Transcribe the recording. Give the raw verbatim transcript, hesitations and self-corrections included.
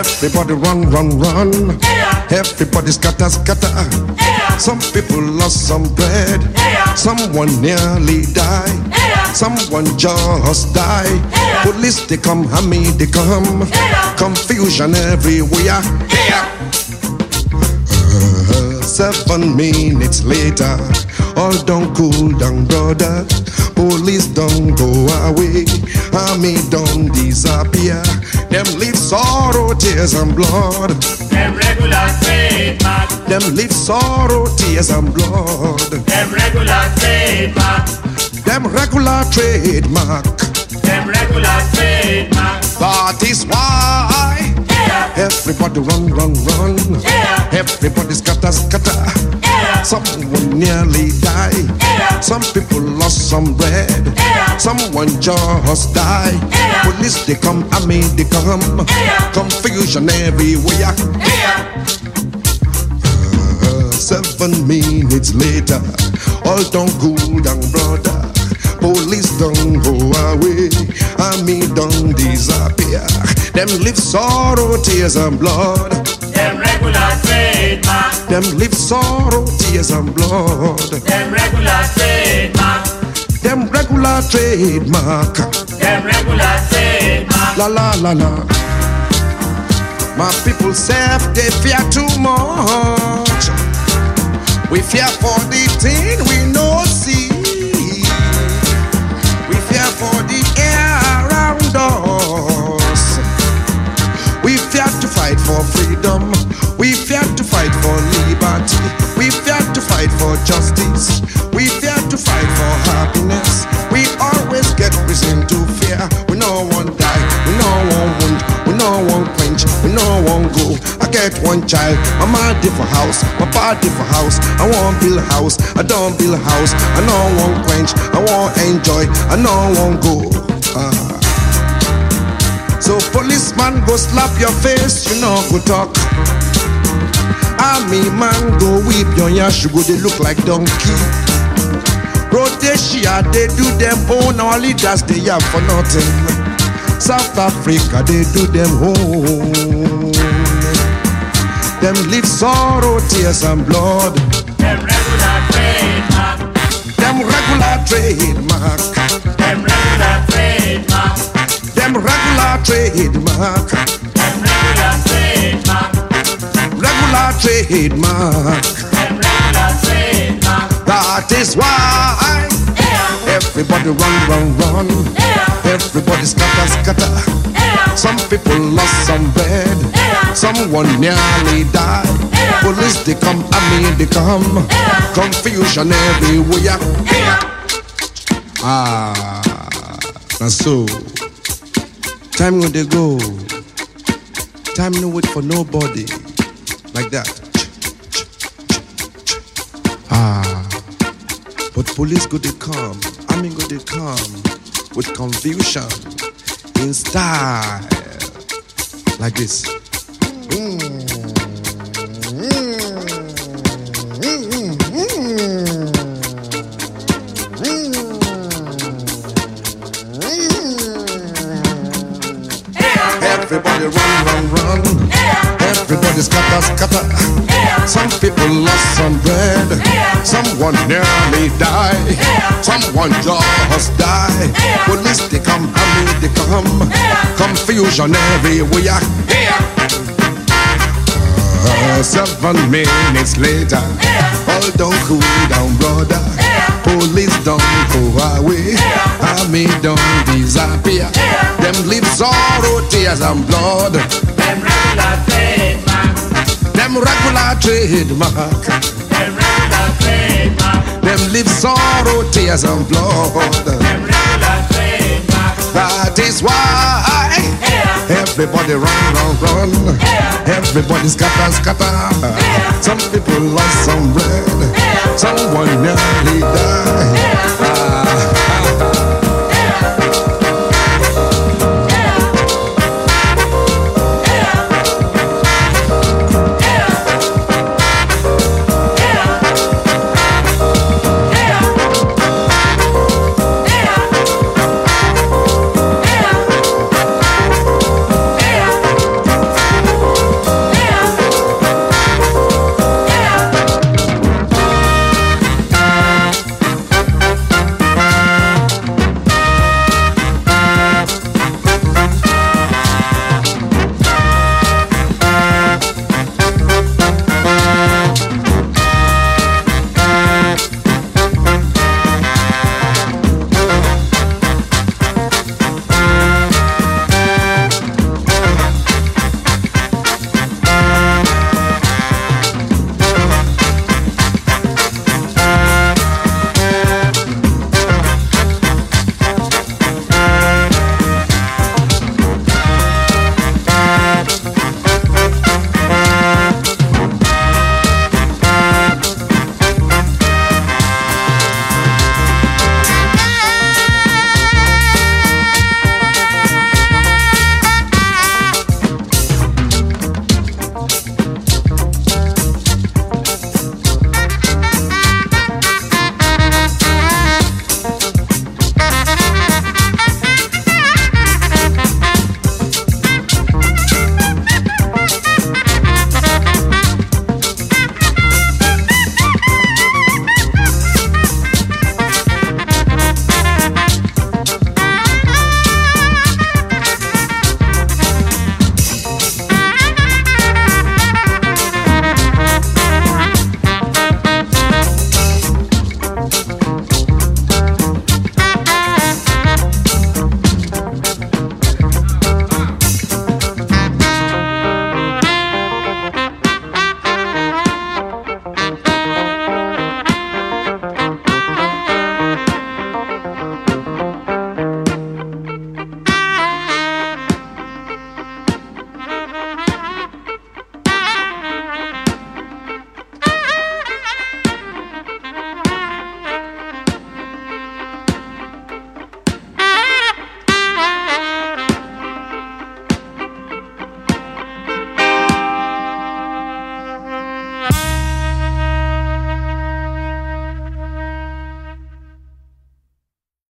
Everybody run, run, run. Everybody scatter, scatter. Some people lost some bread. Someone nearly died. Someone just died. Police they come, hammy they come. Confusion everywhere. Uh, seven minutes later, all don't cool down, brother. Police don't go away. Army don't disappear. Them leave sorrow, tears and blood. Them regular trademark. Them leave sorrow, tears and blood. Them regular trademark. Them regular trademark. Them regular trademark. That is why yeah. everybody run, run, run. Yeah. Everybody scatter, scatter. Yeah. Someone nearly died. Yeah. Some people lost some bread. Yeah. Someone just died. Yeah. Police they come, army they come. Yeah. Confusion everywhere. Yeah. Uh, seven minutes later, all don't cool down, brother. Police don't go away, army don't disappear. Them live sorrow, tears and blood. Them regular trademark. Them live sorrow, tears and blood. Them regular trademark. Them regular trademark. Them regular trademark. La la la la. My people say they fear too much. We fear for the thing we no see. We fear for the air around us. We fear to fight for freedom. We fear to fight for liberty. We fear to fight for justice. We fear to fight for happiness. We always get reason to fear. We no one die. We no one wound. We no one quench. We no one go. I get one child. My mama for house. My body for house. I want build a house. I don't build a house. I no one quench. I want enjoy. I no one go. Ah. So policeman go slap your face. You know go talk. Army man go whip your yash. You go they look like donkey. Rhodesia they do them own. Our leaders they have for nothing. South Africa they do them home. Them live sorrow, tears and blood. Them regular trademark. Them regular trademark. Them regular trademark. Them regular trademark. Them regular trademark. Regular trademark. Them regular trademark. That is why Yeah. everybody run, run, run. Yeah. Everybody scatter, scatter. Yeah. Some people lost some bread. Yeah. Someone nearly died. Yeah. Police they come, army they come. Yeah. Confusion everywhere. Yeah. Ah, now so time when they go. Time no wait for nobody. Like that. Ah, but police go they come, army go they come with confusion in style. Like this. Everybody run, run, run. Everybody scatter, scatter. Some people lost some bread. Someone nearly died. Someone just died. Police they come, army they come. Confusion everywhere. Uh, seven minutes later, all don't cool down, brother. Police don't go away. Army don't disappear. Them live sorrow, tears and blood. Them regular trademark. Them regular trademark. Them regular trademark. Them live sorrow, tears and blood. Them regular trademark. That is why everybody run, run, run. Everybody scatter, scatter. Some people lost some bread. Someone nearly died.